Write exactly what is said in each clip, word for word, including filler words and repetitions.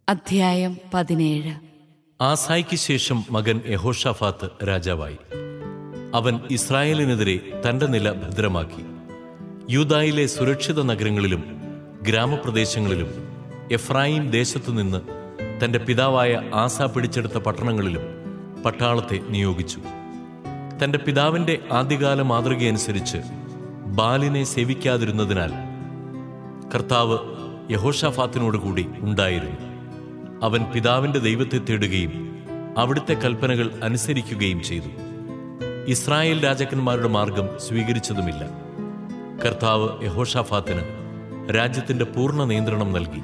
അധ്യായം പതിനേഴ്. ആസായ്ക്ക് ശേഷം മകൻ യഹോഷാഫാത്ത് രാജാവായി. അവൻ ഇസ്രായേലിനെതിരെ തന്റെ നില ഭദ്രമാക്കി. യൂദായിലെ സുരക്ഷിത നഗരങ്ങളിലും ഗ്രാമപ്രദേശങ്ങളിലും എഫ്രായിം ദേശത്തുനിന്ന് തന്റെ പിതാവായ ആസ പിടിച്ചെടുത്ത പട്ടണങ്ങളിലും പട്ടാളത്തെ നിയോഗിച്ചു. തന്റെ പിതാവിന്റെ ആദ്യകാല മാതൃകയനുസരിച്ച് ബാലിനെ സേവിക്കാതിരുന്നതിനാൽ കർത്താവ് യഹോഷാഫാത്തിനോടുകൂടി ഉണ്ടായിരുന്നു. അവൻ പിതാവിന്റെ ദൈവത്തെ തേടുകയും അവിടുത്തെ കൽപ്പനകൾ അനുസരിക്കുകയും ചെയ്തു. ഇസ്രായേൽ രാജാക്കന്മാരുടെ മാർഗം സ്വീകരിച്ചതുമില്ല. കർത്താവ് യഹോഷാഫാത്തിന് രാജ്യത്തിന്റെ പൂർണ്ണ നിയന്ത്രണം നൽകി.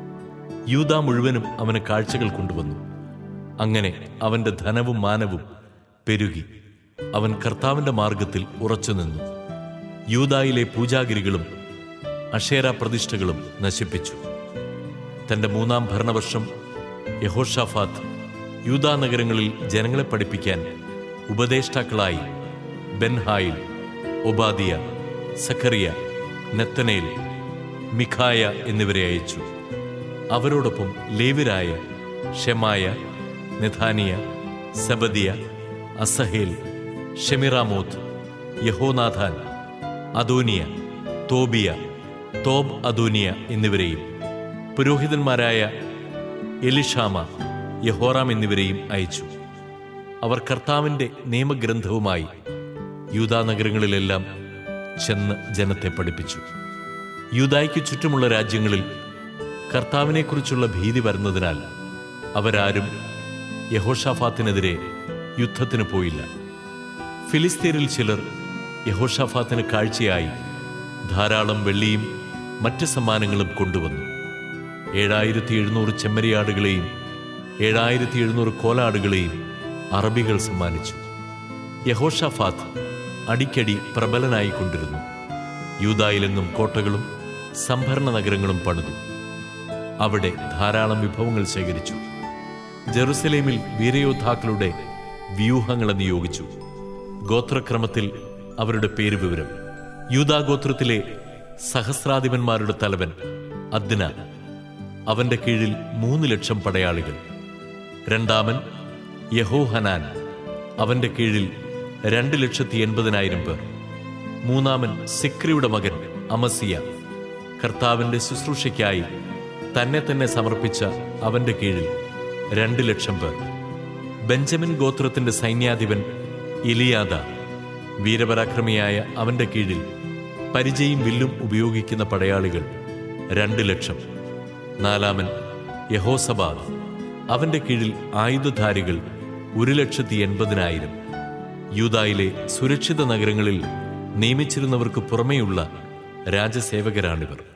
യൂദാ മുഴുവനും അവന് കാഴ്ചകൾ കൊണ്ടുവന്നു. അങ്ങനെ അവന്റെ ധനവും മാനവും പെരുകി. അവൻ കർത്താവിന്റെ മാർഗത്തിൽ ഉറച്ചുനിന്നു. യൂദായിലെ പൂജാഗിരികളും അശേര പ്രതിഷ്ഠകളും നശിപ്പിച്ചു. തന്റെ മൂന്നാം ഭരണവർഷം യഹോഷാഫാത്ത് യൂദാ നഗരങ്ങളിൽ ജനങ്ങളെ പഠിപ്പിക്കാൻ ഉപദേഷ്ടാക്കളായി ബെൻഹായിൽ, ഒബാദിയ, സഖറിയ, നെത്തനേൽ, മിഖായ എന്നിവരെ അയച്ചു. അവരോടൊപ്പം ലേവ്യരായ ഷെമായ, നെഥാനിയ, സബദിയ, അസഹേൽ, ഷെമിറാമോത്ത്, യഹോനാഥാൻ, അദോനിയ, തോബിയ, തോബ് അദോനിയ എന്നിവരെയും പുരോഹിതന്മാരായ എലിഷാമ, യഹോറാം എന്നിവരെയും അയച്ചു. അവർ കർത്താവിന്റെ നിയമഗ്രന്ഥവുമായി യൂദാ നഗരങ്ങളിലെല്ലാം ചെന്ന് ജനത്തെ പഠിപ്പിച്ചു. യൂദായ്ക്ക് ചുറ്റുമുള്ള രാജ്യങ്ങളിൽ കർത്താവിനെക്കുറിച്ചുള്ള ഭീതി വരുന്നതിനാൽ അവരാരും യഹോഷാഫാത്തിനെതിരെ യുദ്ധത്തിന് പോയില്ല. ഫിലിസ്തീനിൽ ചിലർ യഹോഷാഫാത്തിന് കാഴ്ചയായി ധാരാളം വെള്ളിയും മറ്റ് സമ്മാനങ്ങളും കൊണ്ടുവന്നു. ഏഴായിരത്തി എഴുന്നൂറ് ചെമ്മരിയാടുകളെയും ഏഴായിരത്തി എഴുന്നൂറ് കോലാടുകളെയും അറബികൾ സമ്മാനിച്ചു. യഹോഷാഫാത്ത് അടിക്കടി പ്രബലനായിക്കൊണ്ടിരുന്നു. യൂദായിലെങ്ങും കോട്ടകളും സംഭരണ നഗരങ്ങളും പണിതു. അവിടെ ധാരാളം വിഭവങ്ങൾ ശേഖരിച്ചു. ജെറുസലേമിൽ വീരയോദ്ധാക്കളുടെ വ്യൂഹങ്ങളെ നിയോഗിച്ചു. ഗോത്രക്രമത്തിൽ അവരുടെ പേര് വിവരം: യൂദാ ഗോത്രത്തിലെ സഹസ്രാധിപന്മാരുടെ തലവൻ അദ്ന, അവന്റെ കീഴിൽ മൂന്ന് ലക്ഷം പടയാളികൾ. രണ്ടാമൻ യഹോഹനാൻ, അവന്റെ കീഴിൽ രണ്ട് ലക്ഷത്തി എൺപതിനായിരം പേർ. മൂന്നാമൻ സിക്രിയുടെ മകൻ അമസിയ, കർത്താവിന്റെ ശുശ്രൂഷയ്ക്കായി തന്നെ തന്നെ സമർപ്പിച്ച അവന്റെ കീഴിൽ രണ്ട് ലക്ഷം പേർ. ബെഞ്ചമിൻ ഗോത്രത്തിന്റെ സൈന്യാധിപൻ ഇലിയാദ, വീരപരാക്രമിയായ അവന്റെ കീഴിൽ പരിചയും വില്ലും ഉപയോഗിക്കുന്ന പടയാളികൾ രണ്ട് ലക്ഷം. നാലാമൻ യഹോസബാദ്, അവന്റെ കീഴിൽ ആയുധധാരികൾ ഒരു ലക്ഷത്തി എൺപതിനായിരം. യൂദായിലെ സുരക്ഷിത നഗരങ്ങളിൽ നിയമിച്ചിരുന്നവർക്ക് പുറമെയുള്ള രാജസേവകരാണിവർ.